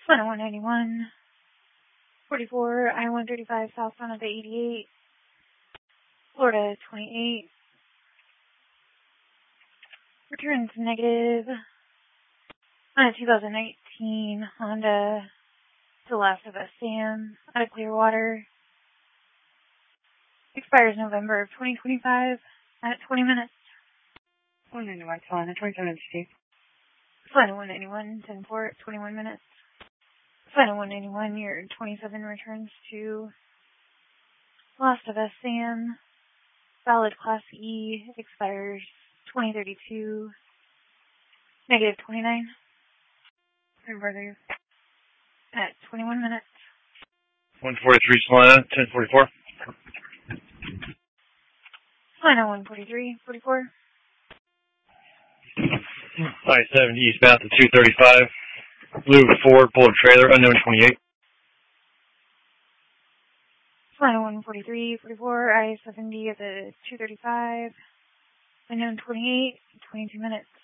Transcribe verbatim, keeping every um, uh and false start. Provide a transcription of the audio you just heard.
Solana one ninety-one, forty-four, I one thirty-five, southbound of the eighty-eight, Florida twenty-eight, returns negative, on a two thousand nineteen Honda, to Last of Us Sam, out of Clearwater, expires November of twenty twenty-five, at twenty minutes. one ninety-one, Solana, twenty-seven Steve. Solana one ninety-one, ten four, twenty-one minutes. Solana one ninety-one, your twenty-seven returns to Last of Us Sam, valid Class E, expires twenty thirty-two, negative twenty-nine. Hey, brother. At twenty-one minutes. one forty-three Solana, ten forty-four. Solana one forty-three, forty-four. I seventy eastbound to two thirty-five. Blue Ford, pulled a trailer, unknown twenty-eight. Solana one forty-three, forty-four, I seventy at the two thirty-five, unknown twenty-eight, twenty-two minutes.